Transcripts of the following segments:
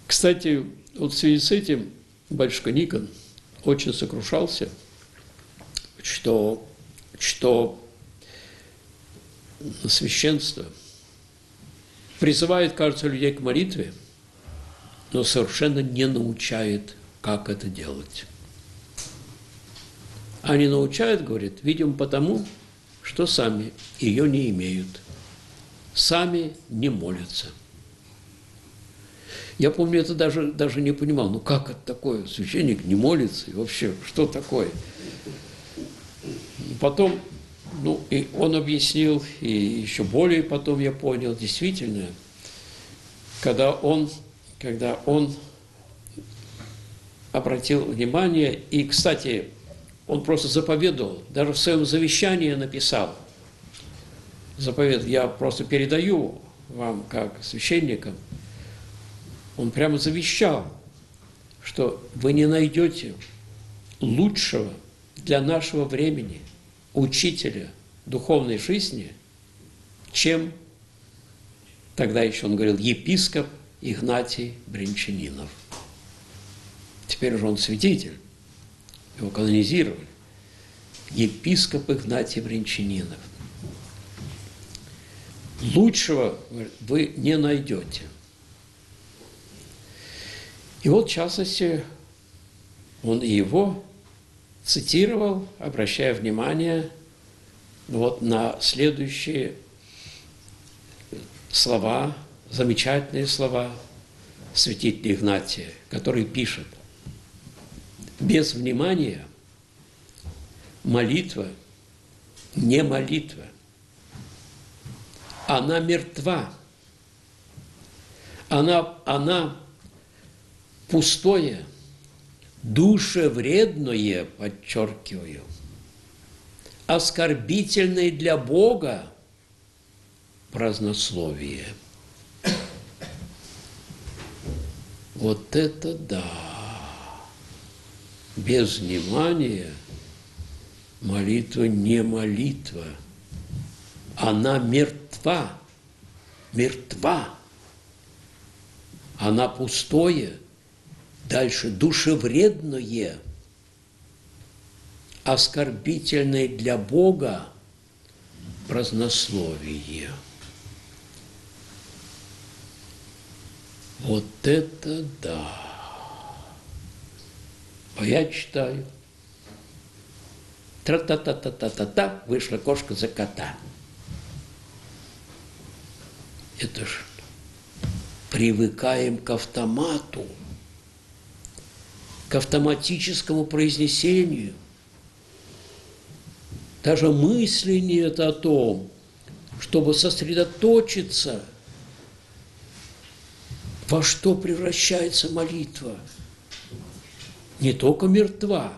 Кстати, вот в связи с этим батюшка Никон очень сокрушался, что священство призывает, кажется, людей к молитве, но совершенно не научает, как это делать. Они научают, говорит, видимо, потому, что сами ее не имеют, сами не молятся. Я помню, это даже не понимал, ну как это такое, священник не молится, и вообще, что такое? Потом, и он объяснил, и еще более потом я понял, действительно, когда он обратил внимание, и, кстати, он просто заповедовал, даже в своем завещании написал, я просто передаю вам, как священникам, он прямо завещал, что вы не найдете лучшего для нашего времени учителя духовной жизни, чем, тогда еще он говорил, епископ Игнатий Брянчанинов. Теперь уже он святитель, его канонизировали. Епископ Игнатий Брянчанинов. Лучшего вы не найдете. И вот, в частности, он его цитировал, обращая внимание вот на следующие слова, замечательные слова святителя Игнатия, который пишет: без внимания молитва не молитва, она мертва, она пустое, душевредное, подчеркиваю, оскорбительное для Бога празднословие. Вот это да! Без внимания молитва не молитва. Она мертва. Мертва. Она пустое. Дальше душевредное, оскорбительное для Бога празднословие. Вот это да! А я читаю. Тра-та-та-та-та-та-та, вышла кошка за кота. Это ж привыкаем к автомату, к автоматическому произнесению. Даже мысли нет о том, чтобы сосредоточиться, во что превращается молитва. Не только мертва,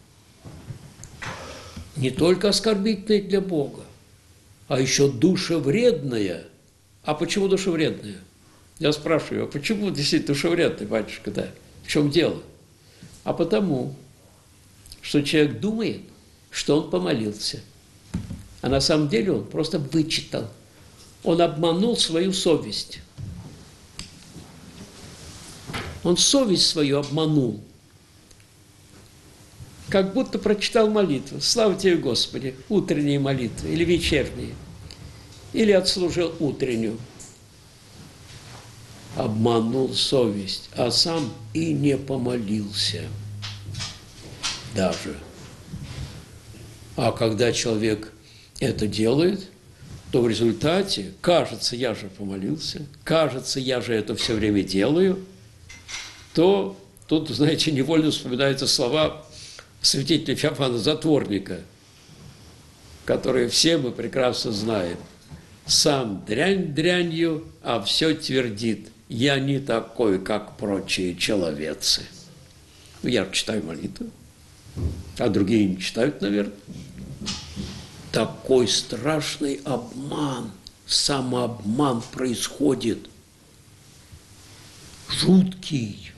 не только оскорбительная для Бога, а еще душевредная. А почему душевредная? Я спрашиваю, а почему действительно душевредная, батюшка, да? В чем дело? А потому, что человек думает, что он помолился. А на самом деле он просто вычитал. Он обманул свою совесть. Он совесть свою обманул. Как будто прочитал молитву. Слава тебе, Господи, утренние молитвы или вечерние. Или отслужил утреннюю. Обманул совесть, а сам и не помолился даже. А когда человек это делает, то в результате, кажется, я же помолился, кажется, я же это все время делаю, то тут, знаете, невольно вспоминаются слова святителя Феофана Затворника, которые все мы прекрасно знаем. Сам дрянь дрянью, а все твердит: я не такой, как прочие человецы. Я читаю молитву, а другие не читают, наверное. Такой страшный обман, самообман происходит. Жуткий,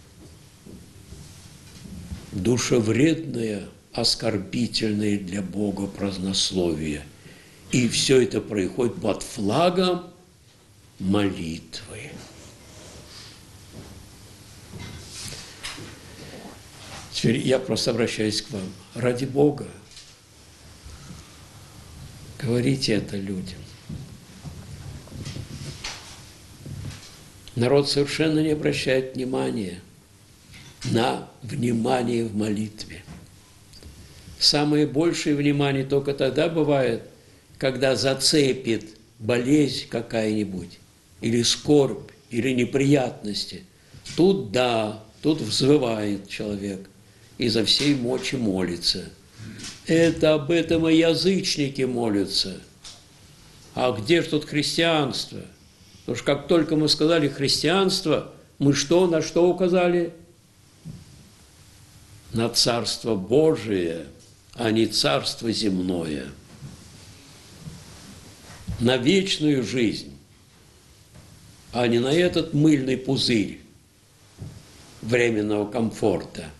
душевредное, оскорбительное для Бога празднословие. И все это происходит под флагом молитвы. Теперь я просто обращаюсь к вам. Ради Бога, говорите это людям. Народ совершенно не обращает внимания на внимание в молитве. Самое большее внимание только тогда бывает, когда зацепит болезнь какая-нибудь, или скорбь, или неприятности. Тут да, тут взвывает человек, изо всей мочи молится. Это об этом и язычники молятся. А где же тут христианство? Потому что как только мы сказали христианство, мы что, на что указали? На Царство Божие, а не царство земное. На вечную жизнь, а не на этот мыльный пузырь временного комфорта.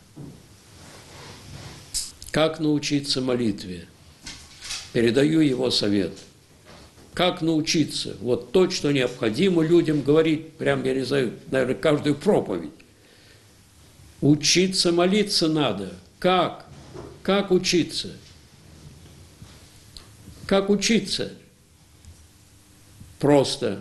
Как научиться молитве? Передаю его совет. Как научиться? Вот то, что необходимо людям говорить, прям, я не знаю, наверное, каждую проповедь. Учиться молиться надо. Как? Как учиться? Как учиться? Просто.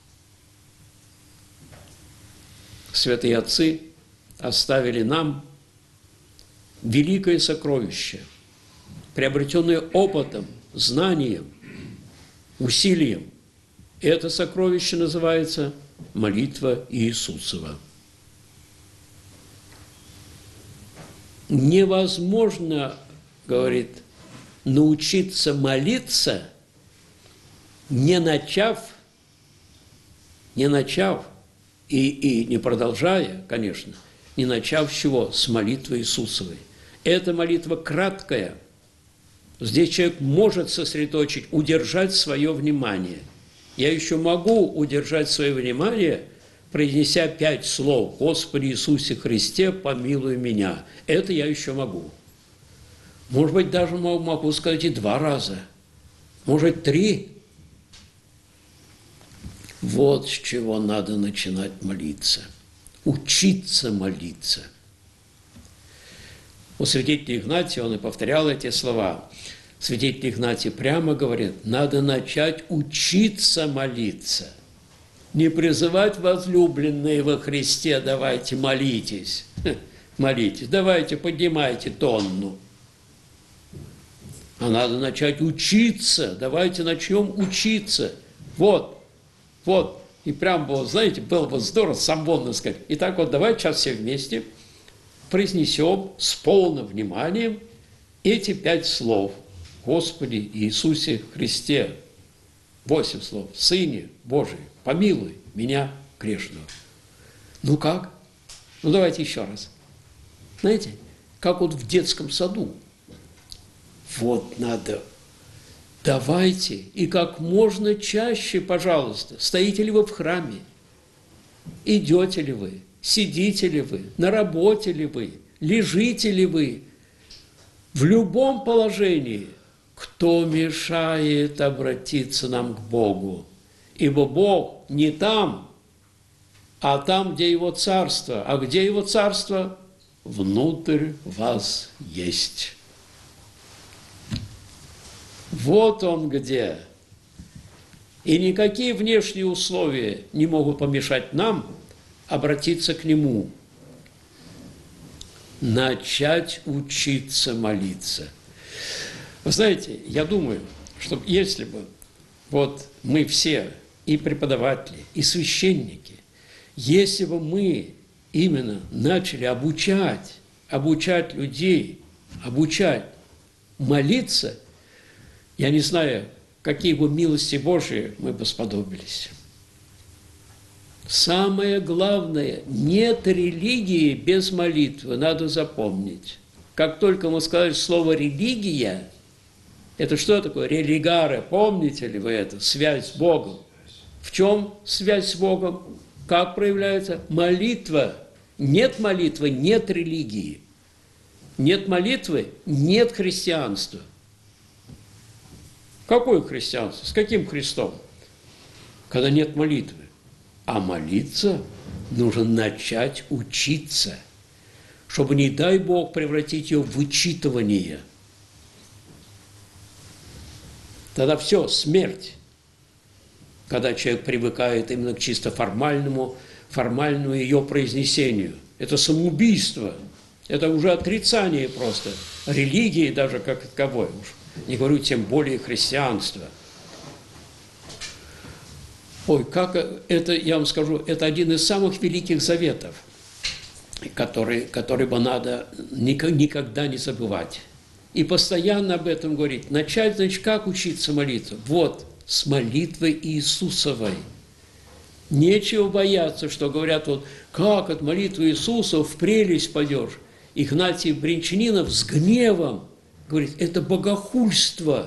Святые отцы оставили нам великое сокровище, приобретенное опытом, знанием, усилием. Это сокровище называется молитва Иисусова. Невозможно, говорит, научиться молиться, не начав и не продолжая, конечно, не начав с чего? С молитвы Иисусовой. Эта молитва краткая. Здесь человек может сосредоточить, удержать свое внимание. Я еще могу удержать свое внимание, произнеся 5 слов: «Господи Иисусе Христе, помилуй меня». Это я еще могу. Может быть, даже могу сказать и 2 раза. Может, 3. Вот с чего надо начинать молиться. Учиться молиться. У святителя Игнатия он и повторял эти слова. Святитель Игнатий прямо говорит: надо начать учиться молиться. Не призывать возлюбленные во Христе: давайте молитесь. Молитесь, давайте поднимайте тонну. А надо начать учиться. Давайте начнем учиться. Вот. И прям было, знаете, было бы здорово самбонно сказать. Итак, вот давайте сейчас все вместе произнесем с полным вниманием эти 5 слов. Господи Иисусе Христе. 8 слов. Сыне Божий, помилуй меня грешного. Ну как? Ну давайте еще раз. Знаете, как вот в детском саду. Вот надо. Давайте, и как можно чаще, пожалуйста. Стоите ли вы в храме? Идете ли вы? Сидите ли вы? На работе ли вы? Лежите ли вы? В любом положении. Кто мешает обратиться нам к Богу? Ибо Бог не там, а там, где Его Царство. А где Его Царство? Внутрь вас есть. Вот он где. И никакие внешние условия не могут помешать нам обратиться к Нему. Начать учиться молиться. Вы знаете, я думаю, что если бы вот мы все, и преподаватели, и священники, если бы мы именно начали обучать людей, обучать молиться, я не знаю, какие бы милости Божии мы бы сподобились. Самое главное, нет религии без молитвы, надо запомнить. Как только мы сказали слово «религия», это что такое? Религаре, помните ли вы это? Связь с Богом. В чем связь с Богом? Как проявляется? Молитва. Нет молитвы, нет религии. Нет молитвы, нет христианства. Какое христианство? С каким Христом? Когда нет молитвы. А молиться нужно начать учиться. чтобы, не дай Бог, превратить ее в вычитывание. Тогда все, смерть. Когда человек привыкает именно к чисто формальному ее произнесению. Это самоубийство. Это уже отрицание просто религии даже как таковой. Уж не говорю тем более христианства. Ой, как это, я вам скажу, это один из самых великих заветов, который бы надо никогда не забывать. И постоянно об этом говорить. Начать, значит, как учиться молиться? Вот, с молитвы Иисусовой. Нечего бояться, что говорят, вот, как от молитвы Иисуса в прелесть пойдешь. Игнатий Бринчанинов с гневом говорит, это богохульство.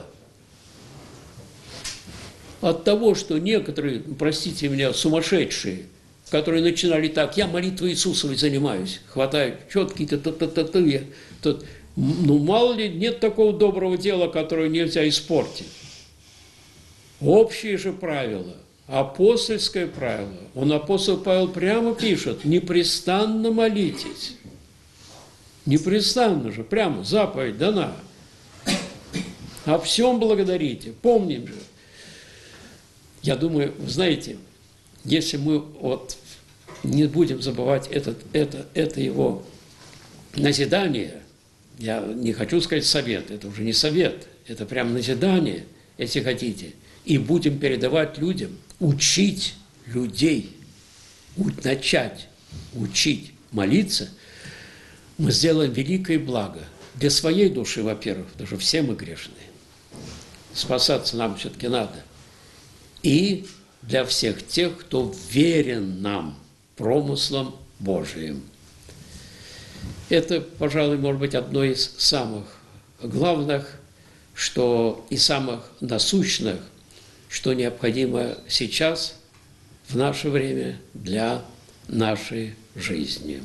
От того, что некоторые, простите меня, сумасшедшие, которые начинали так, я молитвой Иисусовой занимаюсь, хватают четкие-то, тут, ну, мало ли, нет такого доброго дела, которое нельзя испортить. Общие же правила, апостольское правило, апостол Павел прямо пишет, непрестанно молитесь. Непрестанно же, прямо заповедь дана. О всем благодарите, помним же. Я думаю, знаете, если мы вот не будем забывать это его назидание, я не хочу сказать совет, это уже не совет, это прям назидание, если хотите, и будем передавать людям, учить людей, начать учить молиться, мы сделаем великое благо для своей души, во-первых, потому что все мы грешные. Спасаться нам все-таки надо. И для всех тех, кто верен нам, промыслам Божиим. Это, пожалуй, может быть, одно из самых главных, что и самых насущных, что необходимо сейчас, в наше время, для нашей жизни.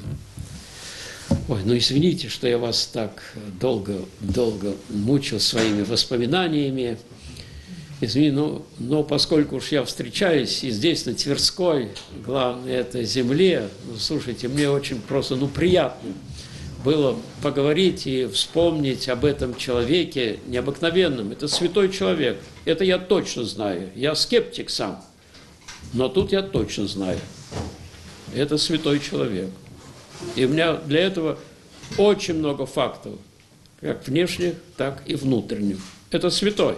Ой, ну извините, что я вас так долго мучил своими воспоминаниями. Извини, но поскольку уж я встречаюсь и здесь, на Тверской, главное, это земле, слушайте, мне очень просто, приятно было поговорить и вспомнить об этом человеке необыкновенном. Это святой человек, это я точно знаю. Я скептик сам, но тут я точно знаю. Это святой человек. И у меня для этого очень много фактов, как внешних, так и внутренних. Это святой.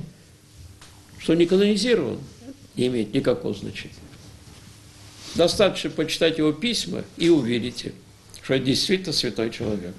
Что не канонизирован, не имеет никакого значения. Достаточно почитать его письма и увидите, что это действительно святой человек.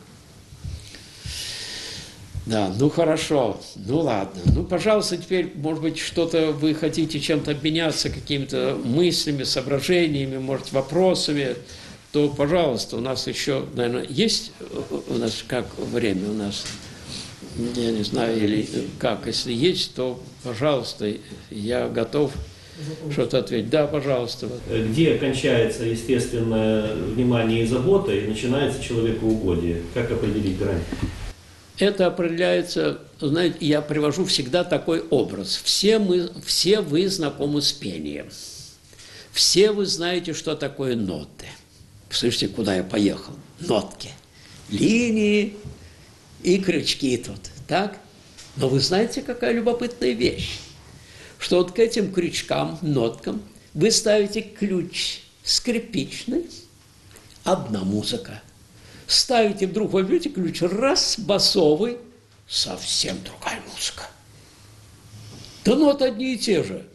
Да, хорошо, ладно. Пожалуйста, теперь, может быть, что-то вы хотите чем-то обменяться, какими-то мыслями, соображениями, может, вопросами, то, пожалуйста, у нас еще, наверное, есть у нас как время у нас, я не знаю, или как, если есть, то, пожалуйста, я готов что-то ответить. Да, пожалуйста. Где кончается естественное внимание и забота, и начинается человекоугодие? Как определить грань? Это определяется, знаете, я привожу всегда такой образ. Все вы знакомы с пением. Все вы знаете, что такое ноты. Слышите, куда я поехал? Нотки. Линии и крючки тут. Так? Но вы знаете, какая любопытная вещь? Что вот к этим крючкам, ноткам вы ставите ключ скрипичный, одна музыка. Ставите, вдруг возьмете ключ, раз, басовый, совсем другая музыка. Да ноты одни и те же.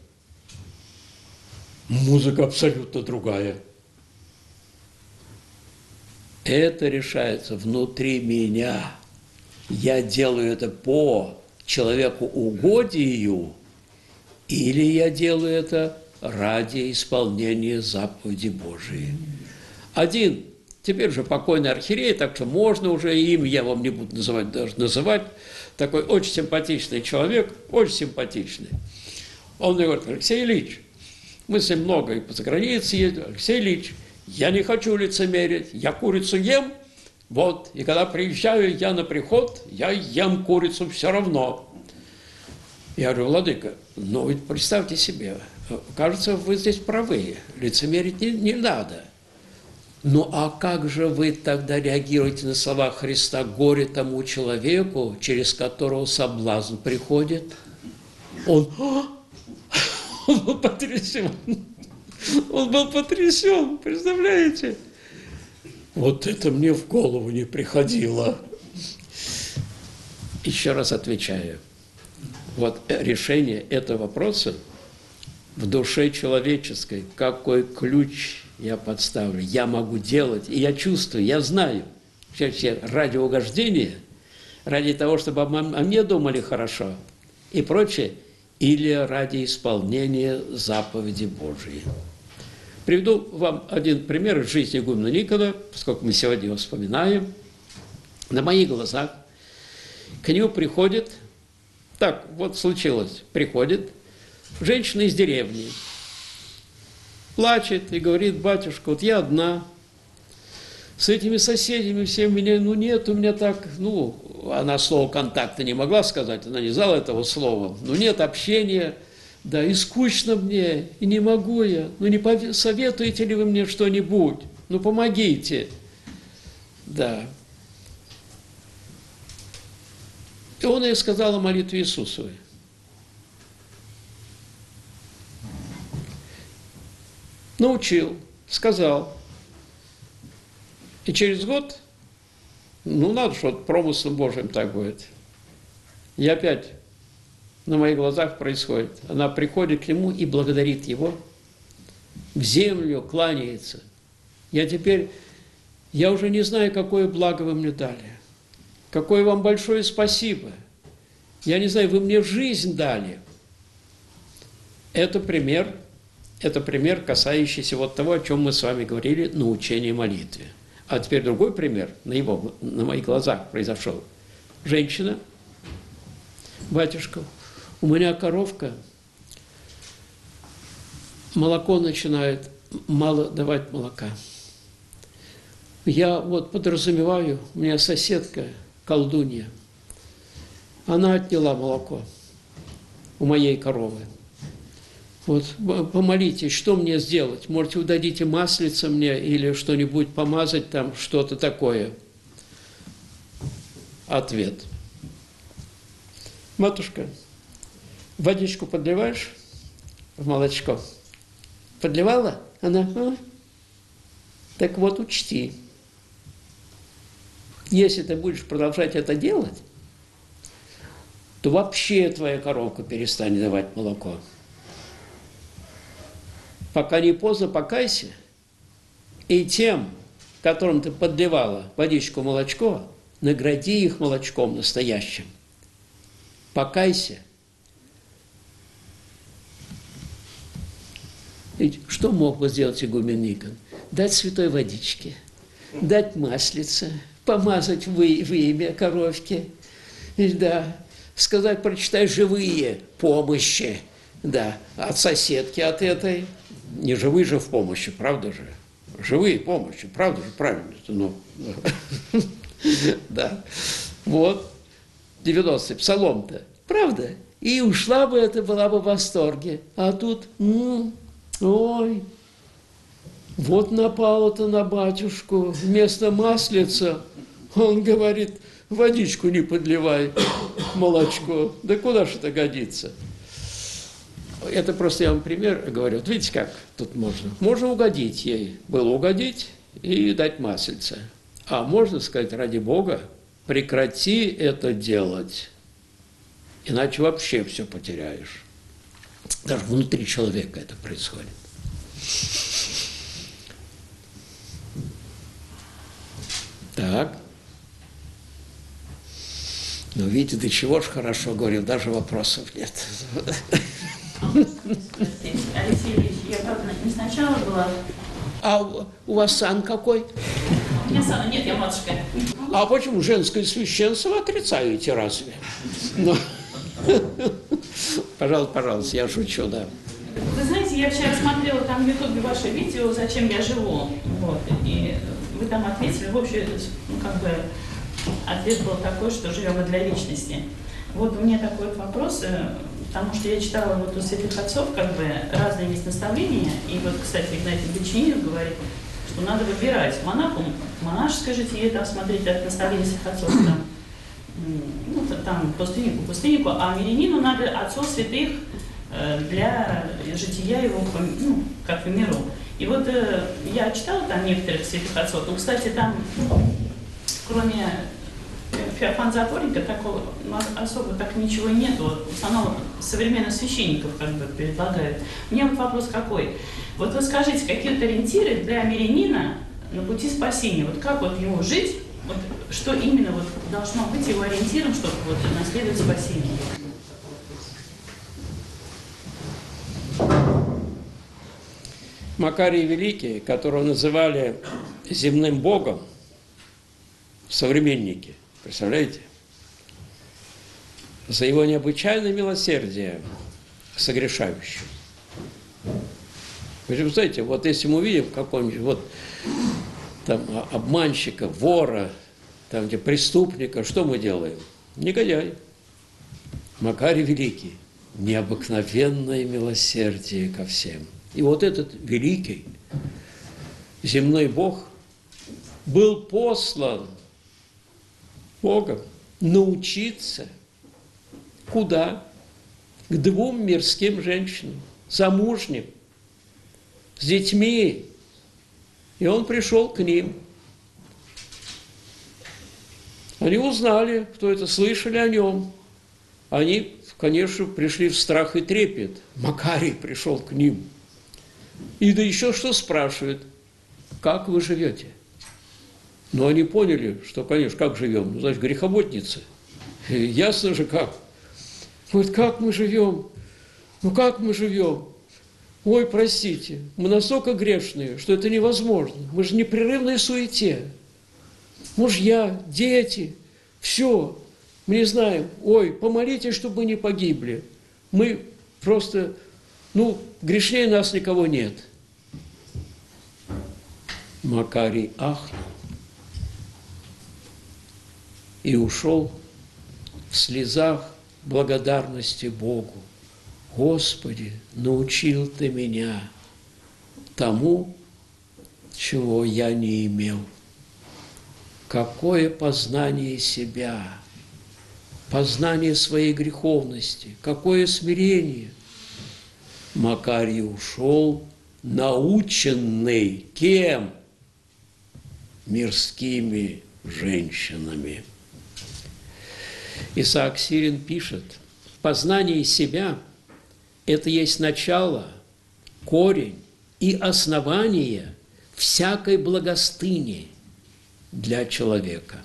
Музыка абсолютно другая. Это решается внутри меня. Я делаю это по человеку угодию, или я делаю это ради исполнения заповеди Божией. Один, теперь же покойный архиерей, так что можно уже им, я вам не буду называть, такой очень симпатичный человек, очень симпатичный. Он мне говорит: Алексей Ильич, мы с ним много и по загранице ездили. Алексей Ильич, я не хочу лицемерить, я курицу ем, вот, и когда приезжаю я на приход, я ем курицу все равно. Я говорю: владыка, но ведь представьте себе, кажется, вы здесь правы, лицемерить не надо. Ну а как же вы тогда реагируете на слова Христа: «Горе тому человеку, через которого соблазн приходит»? Он был потрясен. Он был потрясен, представляете? Вот это мне в голову не приходило. Еще раз отвечаю. Вот решение этого вопроса в душе человеческой, какой ключ я подставлю, я могу делать, и я чувствую, я знаю, ради угождения, ради того, чтобы о мне думали хорошо и прочее, или ради исполнения заповеди Божьей. Приведу вам один пример из жизни игумена Никона, поскольку мы сегодня его вспоминаем. На моих глазах к нему приходит, так вот случилось, приходит женщина из деревни, плачет и говорит: батюшка, вот я одна, с этими соседями все меня, нет у меня так, она слово контакта не могла сказать, она не знала этого слова, нет общения, да, и скучно мне, и не могу я, не советуете ли вы мне что-нибудь, помогите, да. И он ей сказал о молитве Иисусовой. Научил, сказал. И через год, надо же, вот промыслом Божьим так будет. И опять на моих глазах происходит. Она приходит к нему и благодарит его, в землю кланяется. Я уже не знаю, какое благо вы мне дали. Какое вам большое спасибо. Я не знаю, вы мне жизнь дали. Это пример, касающийся вот того, о чем мы с вами говорили, научение молитве. А теперь другой пример на моих глазах произошел. Женщина: батюшка, у меня коровка, молоко начинает мало давать молока. Я подразумеваю, у меня соседка, колдунья, она отняла молоко у моей коровы. Помолитесь, что мне сделать? Может, вы дадите маслица мне или что-нибудь помазать там, что-то такое? Ответ: матушка, водичку подливаешь в молочко? Подливала? Она: так вот, учти, если ты будешь продолжать это делать, то вообще твоя коровка перестанет давать молоко. Пока не поздно, покайся, и тем, которым ты подливала водичку, молочко, награди их молочком настоящим. Покайся. Ведь что мог бы сделать игумен Никон? Дать святой водички, дать маслица, помазать в имя коровки, да, сказать: прочитай живые помощи, да, от соседки, от этой. Не живые же в помощи, правда же? Живые помощи, правда же? Правильно. Да. 90-й псалом-то. Правда? И ушла бы это, была бы в восторге. А тут, ой, вот напало-то на батюшку. Вместо маслица он говорит: водичку не подливай, молочко. Да куда же это годится? Это просто я вам пример говорю. Вот видите, как тут можно? Можно угодить ей. Было угодить и дать маслице. А можно сказать: ради Бога, прекрати это делать. Иначе вообще все потеряешь. Даже внутри человека это происходит. Так. Видите, до чего ж хорошо говорил, даже вопросов нет. Алексей Ильич, я, правда, не сначала была. А у вас сан какой? У меня сана нет, я матушка. А почему женское священство вы отрицаете, разве? Пожалуйста, я шучу, да. Вы знаете, я вчера смотрела там в Ютубе ваше видео «Зачем я живу?». И вы там ответили, в общем, ответ был такой, что живем мы для вечности. У меня такой вопрос. Потому что я читала у святых отцов, разные есть наставления. И кстати, Игнатий Бочинин говорит, что надо выбирать монаху, монашеское житие, там, смотреть от наставления святых отцов, там, ну, там, пустыннику, а мирянину надо отцов святых для жития его, ну, как в миру. И вот я читала там некоторых святых отцов, ну, кстати, там, кроме Феофана Затворника, такого особо так ничего нету. В основном современных священников как бы предлагают. У меня вот вопрос какой. Вот вы скажите, какие вот ориентиры для мирянина на пути спасения? Вот как вот ему жить? Вот что именно вот должно быть его ориентиром, чтобы вот наследовать спасение? Макарий Великий, которого называли земным богом, современники, представляете? За его необычайное милосердие к согрешающим. Вы же знаете, вот если мы увидим какого-нибудь вот там обманщика, вора, там где преступника, что мы делаем? Негодяй. Макарий Великий. Необыкновенное милосердие ко всем. И вот этот великий земной Бог был послан Богом научиться куда? К двум мирским женщинам, замужним, с детьми. И он пришел к ним. Они узнали, кто это, слышали о нем. Они, конечно, пришли в страх и трепет. Макарий пришел к ним. И да еще что спрашивает, как вы живете? Но они поняли, что, конечно, как живем? Ну, значит, грехоботницы. Ясно же как. Вот как мы живем? Ну, как мы живем? Ой, простите, мы настолько грешные, что это невозможно. Мы же в непрерывной суете. Мужья, дети, все. Мы не знаем. Ой, помолитесь, чтобы мы не погибли. Мы просто, ну, грешнее нас никого нет. Макарий ахнул и ушел в слезах благодарности Богу. Господи, научил Ты меня тому, чего я не имел. Какое познание себя, познание своей греховности, какое смирение. Макарий ушел наученный кем? Мирскими женщинами. Исаак Сирин пишет, познание себя – это есть начало, корень и основание всякой благостыни для человека.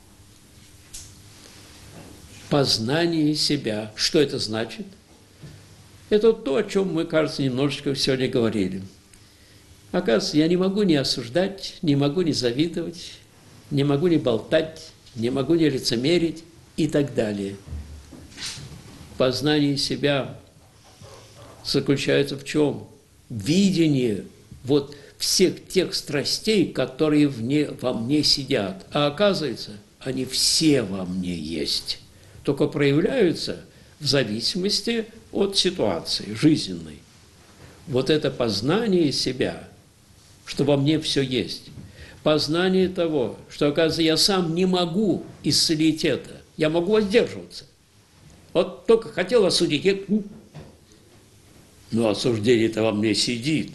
Познание себя. Что это значит? Это то, о чем мы, кажется, немножечко сегодня говорили. Оказывается, я не могу не осуждать, не могу не завидовать, не могу не болтать, не могу не лицемерить и так далее. Познание себя заключается в чем? Видение вот всех тех страстей, которые во мне сидят. А оказывается, они все во мне есть. Только проявляются в зависимости от ситуации жизненной. Вот это познание себя, что во мне все есть. Познание того, что, оказывается, я сам не могу исцелить это. Я могу воздерживаться. Вот только хотел осудить, но осуждение-то во мне сидит.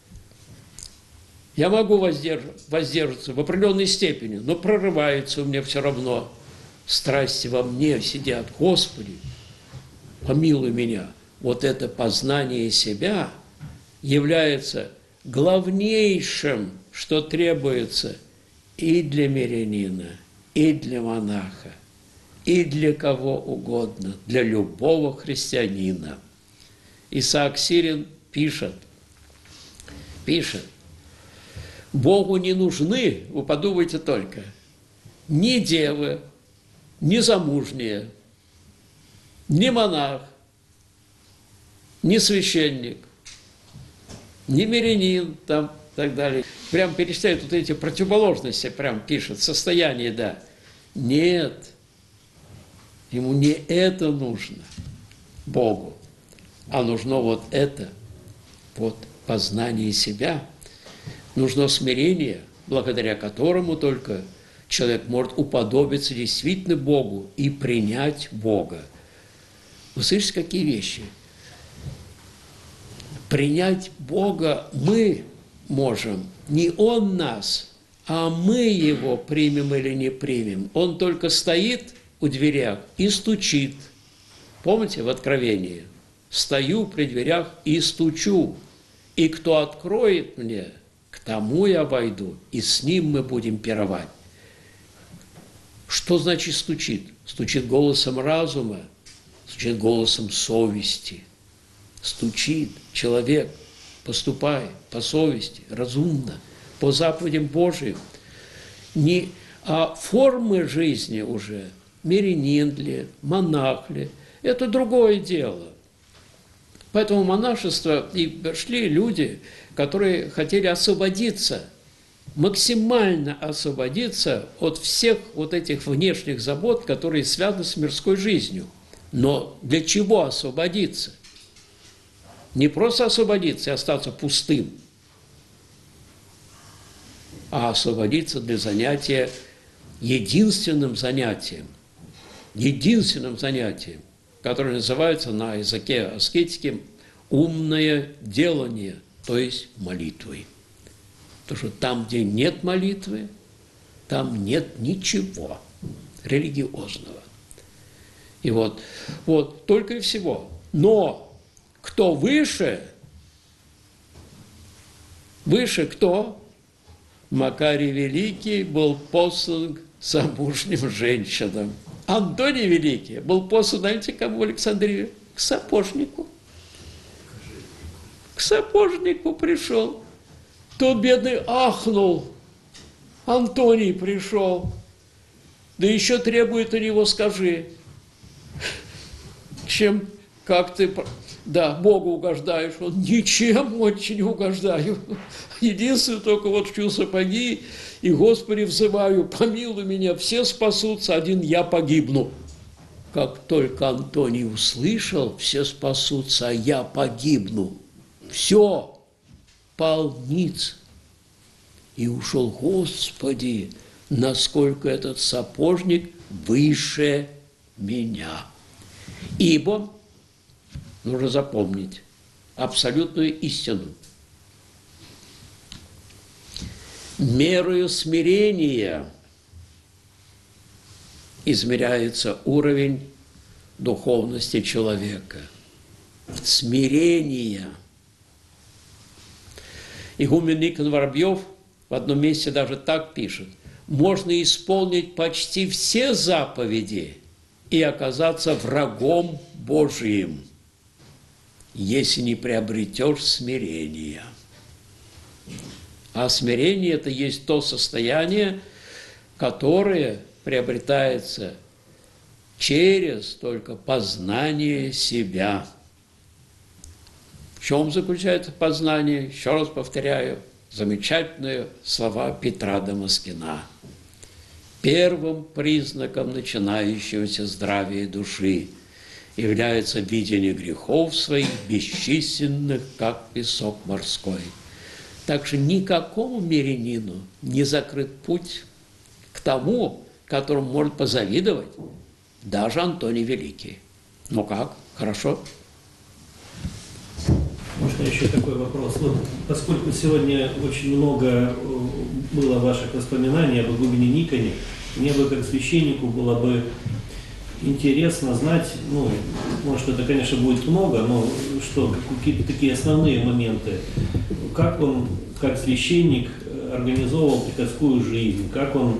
Я могу воздерживаться в определенной степени, но прорывается у меня все равно. Страсти во мне сидят. Господи, помилуй меня. Вот это познание себя является главнейшим, что требуется и для мирянина, и для монаха, и для кого угодно, для любого христианина. Исаак Сирин пишет, Богу не нужны, вы подумайте только, ни девы, ни замужние, ни монах, ни священник, ни мирянин, там, и так далее. Прям перечисляют вот эти противоположности, прям пишет, состояние, да. Нет, ему не это нужно, Богу, а нужно вот это, вот познание себя, Нужно смирение, благодаря которому только человек может уподобиться действительно Богу и принять Бога. Вы слышите, какие вещи? Принять Бога мы можем, не Он нас, а мы Его примем или не примем. Он только стоит у дверях и стучит. Помните в Откровении? «Стою при дверях и стучу, и кто откроет мне, к тому я войду, и с ним мы будем пировать». Что значит стучит? Стучит голосом разума, стучит голосом совести. Стучит человек, поступая по совести, разумно, по заповедям Божьим. А формы жизни уже, мирянин ли, монах ли, это другое дело. Поэтому монашество и шли люди, которые хотели освободиться, максимально освободиться от всех вот этих внешних забот, которые связаны с мирской жизнью. Но для чего освободиться? Не просто освободиться и остаться пустым, а освободиться для занятия единственным занятием, которое называется на языке аскетики «умное делание», то есть молитвой. Потому что там, где нет молитвы, там нет ничего религиозного. И вот только и всего. Но кто выше кто? Макарий Великий был послан к замужним женщинам. Антоний Великий был послан, знаете, кому в Александрию? К сапожнику. К сапожнику пришел. Тот бедный ахнул. Антоний пришел. Да еще требует у него, скажи, чем, как ты, да, Богу угождаешь. Он ничем очень не угождаю. Единственное, только вот шью сапоги, и Господи взываю, помилуй меня, все спасутся, один я погибну. Как только Антоний услышал, все спасутся, а я погибну. Все, пал ниц. И ушел, Господи, насколько этот сапожник выше меня. Ибо, нужно запомнить, абсолютную истину. Мерою смирения измеряется уровень духовности человека. Смирение. Игумен Никон Воробьев в одном месте даже так пишет: можно исполнить почти все заповеди и оказаться врагом Божиим, если не приобретешь смирение. А смирение – это есть то состояние, которое приобретается через только познание себя. В чем заключается познание? Еще раз повторяю, замечательные слова Петра Дамаскина. Первым признаком начинающегося здравия души является видение грехов своих, бесчисленных, как песок морской. Так что никакому мирянину не закрыт путь к тому, которому может позавидовать даже Антоний Великий. Ну как? Хорошо? Можно еще такой вопрос? Вот, поскольку сегодня очень много было ваших воспоминаний об игумене Никоне, мне бы как священнику было бы интересно знать, ну, может, это, конечно, будет много, но что, какие-то такие основные моменты. Как он, как священник, организовывал приходскую жизнь, как он,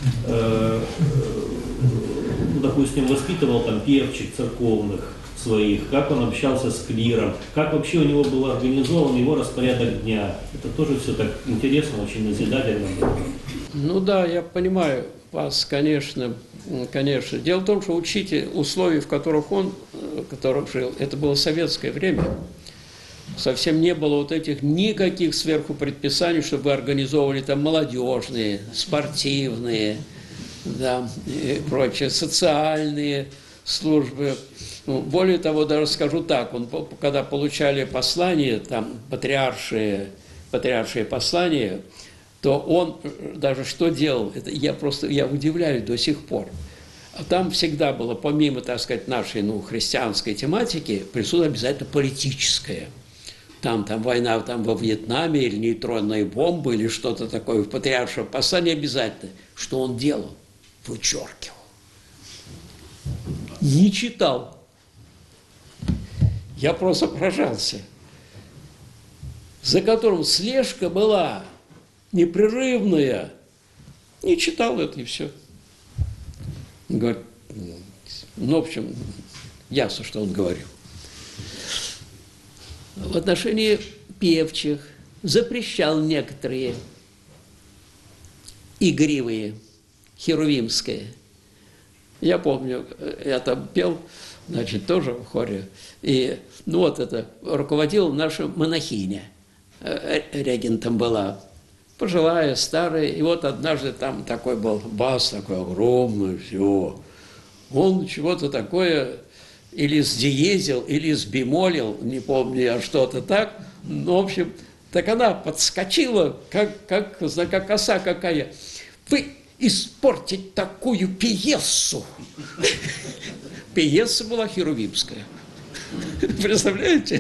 допустим, воспитывал там певчих церковных своих, как он общался с клиром, как вообще у него был организован его распорядок дня. Это тоже все так интересно, очень назидательно было. Ну да, я понимаю вас, конечно. Дело в том, что учитель, условий, в которых он жил, это было советское время. Совсем не было вот этих никаких сверху предписаний, чтобы вы организовывали там молодежные, спортивные, да, и прочее, социальные службы. Ну, более того, даже скажу так, когда получали послания, там, патриаршие, патриаршие послания, то он даже что делал, это я удивляюсь до сих пор. А там всегда было, помимо, так сказать, нашей христианской тематики, присутствие обязательно политическое. Там война во Вьетнаме, или нейтронные бомбы, или что-то такое. В патриаршем послании обязательно. Что он делал? Вычеркивал. Не читал. Я просто поражался. За которым слежка была непрерывная. Не читал это, и все. Говорит, в общем, ясно, что он говорил. В отношении певчих запрещал некоторые игривые, херувимские. Я помню, я там пел, значит, тоже в хоре. И это руководила наша монахиня, регентом была. Пожилая, старая, и вот однажды там такой был бас, такой огромный, все. Он чего-то такое или сдиезил, или сбемолил, не помню я, что-то так. В общем, так она подскочила, как оса какая. Вы испортить такую пьесу! Пьеса была херувимская. Представляете?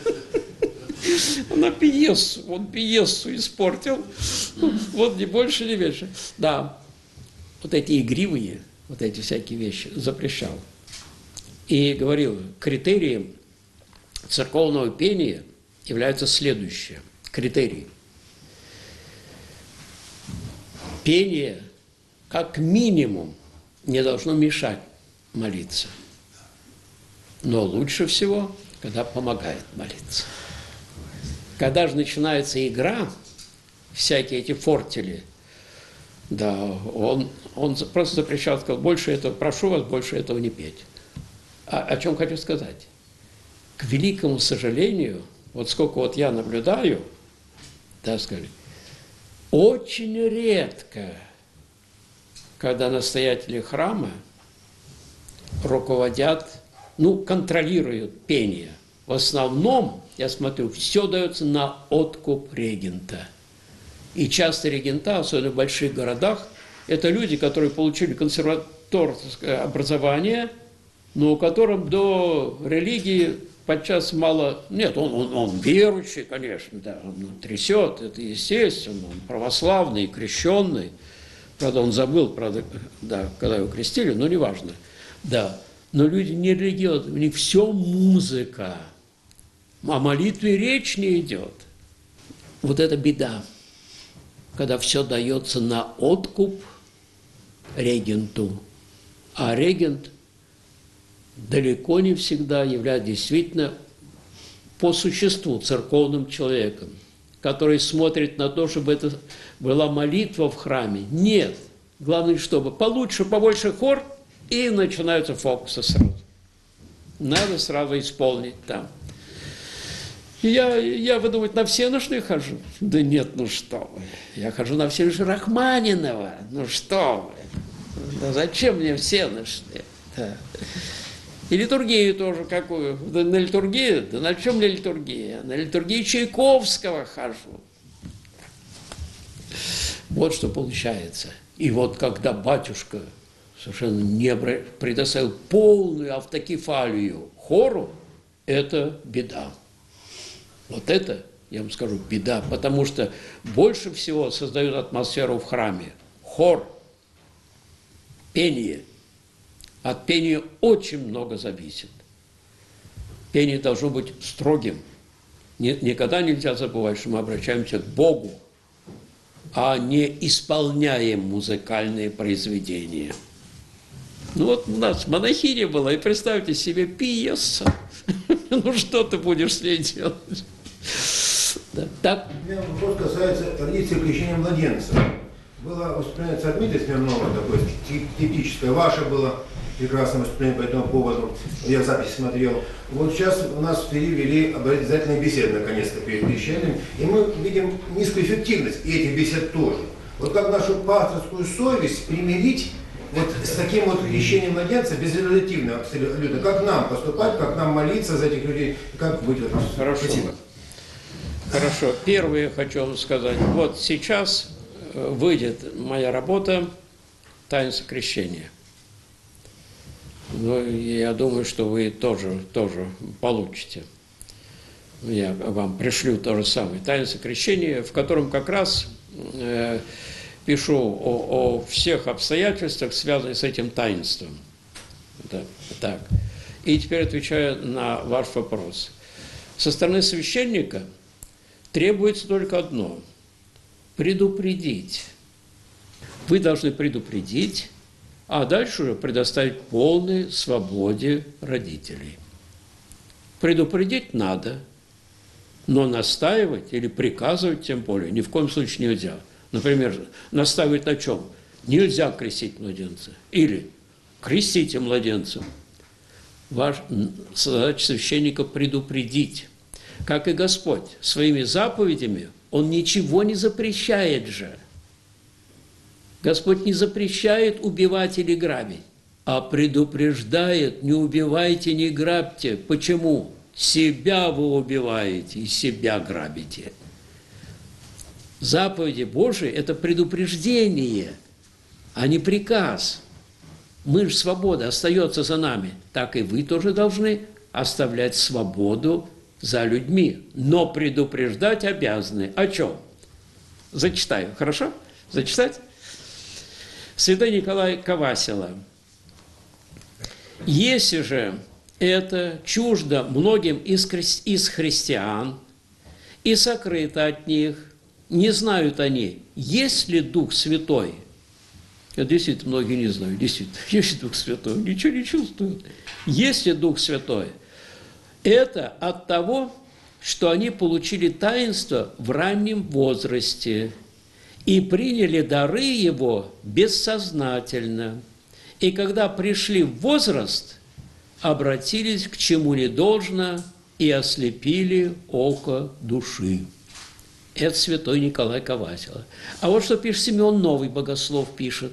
Она он пьесу испортил, вот не больше, не меньше. Да, вот эти игривые, вот эти всякие вещи запрещал. И говорил, критерием церковного пения является следующее. Критерий. Пение, как минимум, не должно мешать молиться. Но лучше всего, когда помогает молиться. Когда же начинается игра, всякие эти фортели, да, он просто запрещал, сказал, больше этого, прошу вас, больше этого не петь. О чем хочу сказать? К великому сожалению, вот сколько вот я наблюдаю, так сказать, очень редко, когда настоятели храма руководят, контролируют пение. В основном, я смотрю, все дается на откуп регента. И часто регента, особенно в больших городах, это люди, которые получили консерваторское образование, но у которых до религии подчас мало... Нет, он верующий, конечно, да, он трясет, это естественно, он православный, крещенный. Правда, он забыл, да, когда его крестили, но неважно. Да, но люди не религиозные, у них все музыка. О молитве речь не идет. Вот это беда, когда все дается на откуп регенту, а регент далеко не всегда является действительно по существу церковным человеком, который смотрит на то, чтобы это была молитва в храме. Нет. Главное, чтобы получше, побольше хор, и начинаются фокусы сразу. Надо сразу исполнить там. Я, вы думаете, на всеношные хожу? Да нет, что вы. Я хожу на всеношные Рахманинова. Что вы. Да зачем мне всеношные? Да. И литургию тоже какую? Да на литургию? Да на чем мне литургия? На литургию Чайковского хожу. Вот что получается. И вот когда батюшка совершенно не предоставил полную автокефалию хору, это беда. Вот это, я вам скажу, беда, потому что больше всего создают атмосферу в храме. Хор, пение. От пения очень много зависит. Пение должно быть строгим. Никогда нельзя забывать, что мы обращаемся к Богу, а не исполняем музыкальные произведения. Вот у нас монахиня была, и представьте себе, пьеса. Что ты будешь с ней делать? Так. У меня вопрос касается традиции крещения младенца. Было выступление отца Дмитрия Смирнова, такое типическое, ваше было прекрасное выступление по этому поводу, я запись смотрел. Вот сейчас у нас ввели обязательные беседы, наконец-то, перед крещением, и мы видим низкую эффективность и этих бесед тоже. Вот как нашу пасторскую совесть примирить вот с таким вот крещением младенца безрезультативно абсолютно. Как нам поступать, как нам молиться за этих людей, как быть в этом? Хорошо. Спасибо. Хорошо. Первое хочу вам сказать. Вот сейчас выйдет моя работа «Таинство крещения». Ну, я думаю, что вы тоже получите. Я вам пришлю то же самое. «Таинство крещения», в котором как раз пишу о всех обстоятельствах, связанных с этим таинством. Да, так. И теперь отвечаю на ваш вопрос. Со стороны священника требуется только одно – предупредить. Вы должны предупредить, а дальше уже предоставить полной свободе родителей. Предупредить надо, но настаивать или приказывать тем более ни в коем случае нельзя. Например, настаивать на чем? Нельзя крестить младенца. Или крестите младенцев. Ваша задача священника предупредить. Как и Господь своими заповедями, Он ничего не запрещает же. Господь не запрещает убивать или грабить, а предупреждает: не убивайте, не грабьте. Почему? Себя вы убиваете и себя грабите. Заповеди Божии – это предупреждение, а не приказ. Мы же, свобода остается за нами. Так и вы тоже должны оставлять свободу за людьми. Но предупреждать обязаны. О чем? Зачитаю. Хорошо? Зачитать? Святой Николай Кавасила. Если же это чуждо многим из христиан и сокрыто от них, не знают они, есть ли Дух Святой. Действительно, многие не знают. Действительно, есть Дух Святой. Ничего не чувствуют. Есть ли Дух Святой? Это от того, что они получили таинство в раннем возрасте и приняли дары его бессознательно. И когда пришли в возраст, обратились к чему не должно и ослепили око души. Это святой Николай Кавасила. А вот что пишет Симеон Новый Богослов, пишет.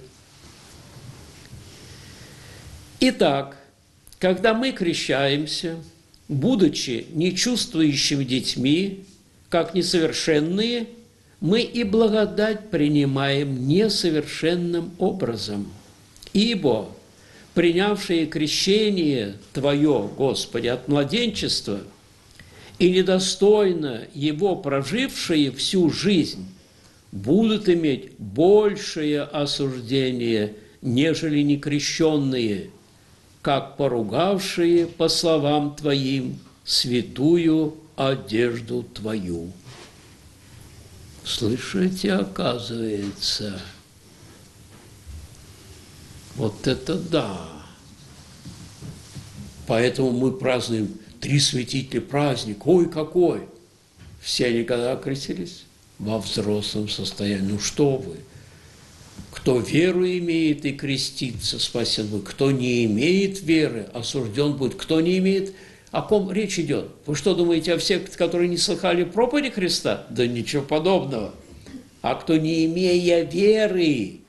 Итак, когда мы крещаемся, будучи нечувствующими детьми, как несовершенные, мы и благодать принимаем несовершенным образом. Ибо принявшие крещение Твое, Господи, от младенчества, и недостойно его прожившие всю жизнь будут иметь большее осуждение, нежели некрещенные, как поругавшие, по словам Твоим, святую одежду Твою. Слышите, оказывается, вот это да. Поэтому мы празднуем 3 святителя праздник. Ой, какой! Все они когда окрестились? Во взрослом состоянии. Ну что вы? Кто веру имеет и крестится, спасен будет. Кто не имеет веры, осужден будет. Кто не имеет... О ком речь идет? Вы что думаете о всех, которые не слыхали проповеди Христа? Да ничего подобного. А кто не имея веры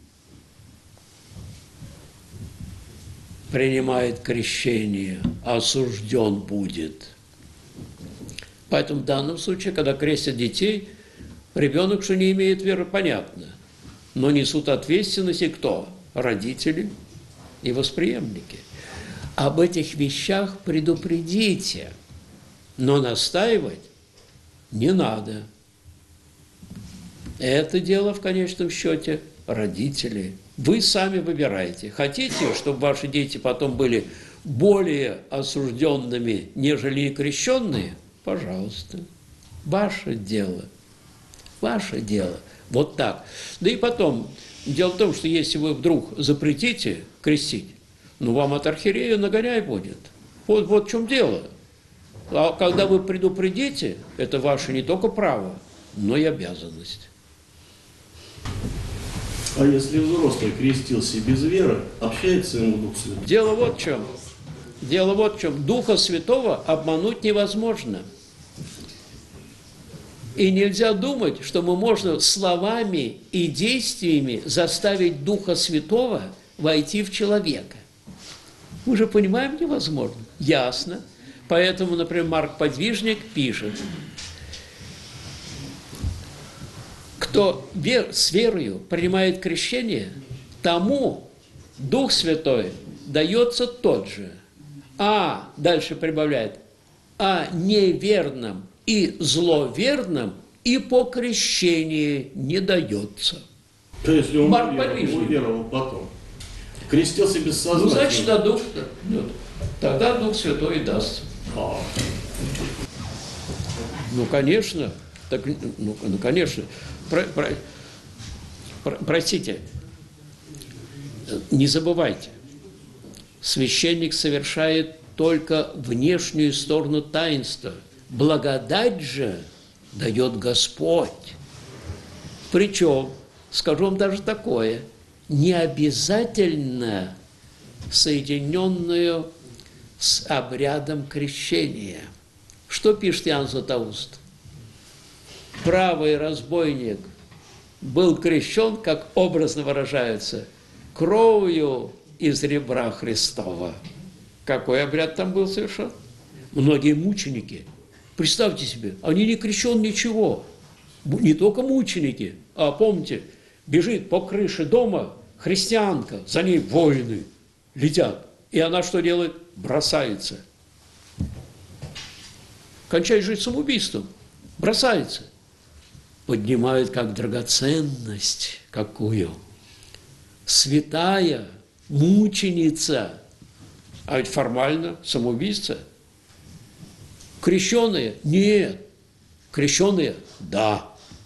принимает крещение, осужден будет. Поэтому в данном случае, когда крестят детей, ребенок, что не имеет веры, понятно. Но несут ответственность и кто? Родители и восприемники. Об этих вещах предупредите, но настаивать не надо. Это дело, в конечном счете, родителей. Вы сами выбираете. Хотите, чтобы ваши дети потом были более осужденными, нежели крещенные? Пожалуйста. Ваше дело. Ваше дело. Вот так. Да и потом, дело в том, что если вы вдруг запретите крестить, ну, вам от архиерея нагоняй будет. Вот в чем дело. А когда вы предупредите, это ваше не только право, но и обязанность. А если взрослый крестился без веры, общается ему Дух Святой? Дело вот в чем. Дело вот в чем. Духа Святого обмануть невозможно. И нельзя думать, что мы можем словами и действиями заставить Духа Святого войти в человека. Мы же понимаем, невозможно. Ясно. Поэтому, например, Марк Подвижник пишет: кто с верою принимает крещение, тому Дух Святой дается тот же. А, дальше прибавляет, а неверным и зловерным и по крещении не дается. То есть, если он Марк Париж. уверовал потом, крестился Ну, бессознательно. значит, да, Дух, тогда Дух Святой и даст. Ну, конечно. Так, ну, конечно. Простите, не забывайте, священник совершает только внешнюю сторону таинства. Благодать же дает Господь. Причем, скажу вам даже такое, не обязательно соединенную с обрядом крещения. Что пишет Иоанн Златоуст? Правый разбойник был крещен, как образно выражается, кровью из ребра Христова. Какой обряд там был совершен? Многие мученики, представьте себе, они не крещен ничего. Не только мученики, а помните, бежит по крыше дома христианка, за ней воины летят. И она что делает? Бросается. Кончает жить самоубийством. Бросается. Поднимают как драгоценность какую. Святая, мученица. А ведь формально самоубийца. Крещеные? Нет. Крещеные? Да.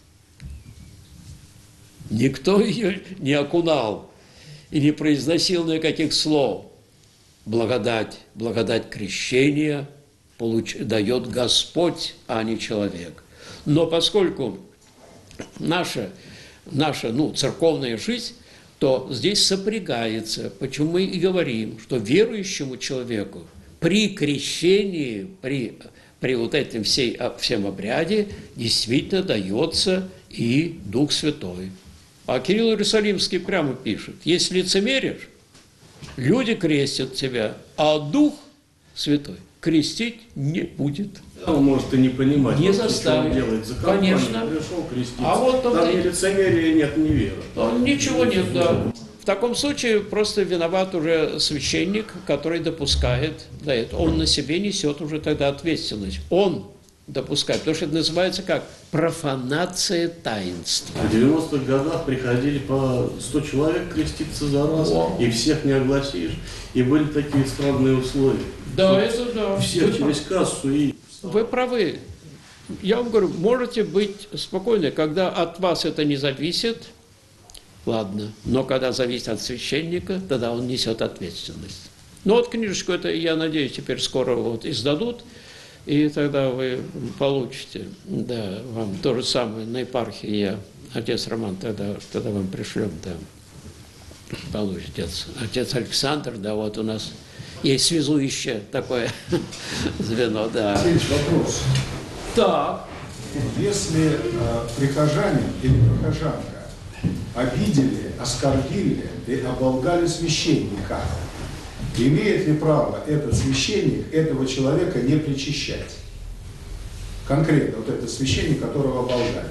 Никто ее не окунал и не произносил никаких слов. Благодать крещения дает Господь, а не человек. Но поскольку наша церковная жизнь, то здесь сопрягается. Почему мы и говорим, что верующему человеку при крещении, при вот этом всем обряде действительно дается и Дух Святой. А Кирилл Иерусалимский прямо пишет, если лицемеришь, люди крестят тебя, а Дух Святой крестить не будет. Он может и не понимать, не что заставит. он делает за компанию. Конечно. Пришел креститься. А вот там ни лицемерия нет, ни веры. Ничего нет, да. В таком случае просто виноват уже священник, который допускает до этого. Он на себе несет уже тогда ответственность. Он допускает, потому что это называется как профанация таинства. В 90-х годах приходили по 100 человек креститься за раз, и всех не огласишь. И были такие странные условия. Да, это да. Все через кассу и... Вы правы. Я вам говорю, можете быть спокойны, когда от вас это не зависит, ладно, но когда зависит от священника, тогда он несет ответственность. Ну вот книжечку это, я надеюсь, теперь скоро вот издадут, и тогда вы получите, да, вам то же самое на епархии, отец Роман, тогда вам пришлем, да, получите. Отец Александр, да, вот у нас есть связующее такое звено, да. Есть вопрос. Так. Если прихожанин или прихожанка обидели, оскорбили и оболгали священника, имеет ли право этот священник этого человека не причащать? Конкретно вот этот священник, которого оболгали.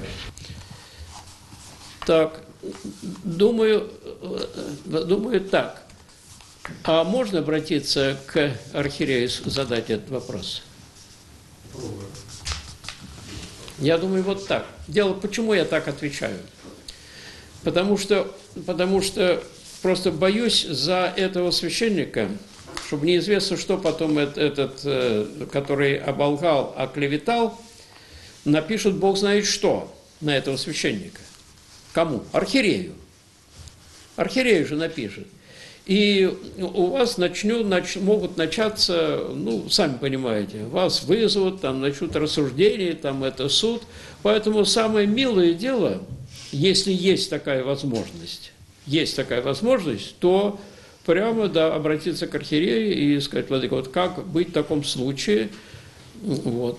Так, думаю так. А можно обратиться к архиерею, задать этот вопрос? Я думаю, вот так. Дело, почему я так отвечаю? Потому что просто боюсь за этого священника, чтобы неизвестно, что потом этот, который оболгал, оклеветал, напишут Бог знает что на этого священника. Кому? Архиерею. Архиерею же напишет. И у вас могут начаться, ну, сами понимаете, вас вызовут, там начнут рассуждения, там это суд. Поэтому самое милое дело, если есть такая возможность, то прямо, да, обратиться к архиерею и сказать: владыка, вот как быть в таком случае, вот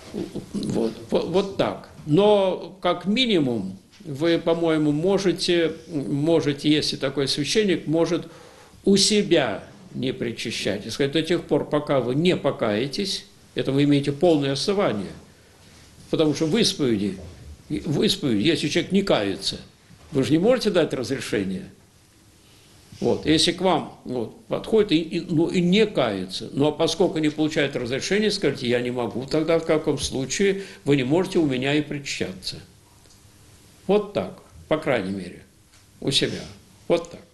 так. Но как минимум вы, по-моему, можете, если такой священник, может у себя не причащать. И сказать, до тех пор, пока вы не покаетесь, это вы имеете полное основание, потому что в исповеди в исповедь, если человек не кается, вы же не можете дать разрешение. Вот. Если к вам вот, подходит и не кается, ну а поскольку не получает разрешение, скажите, я не могу, тогда в каком случае вы не можете у меня и причащаться. Вот так, по крайней мере, у себя. Вот так.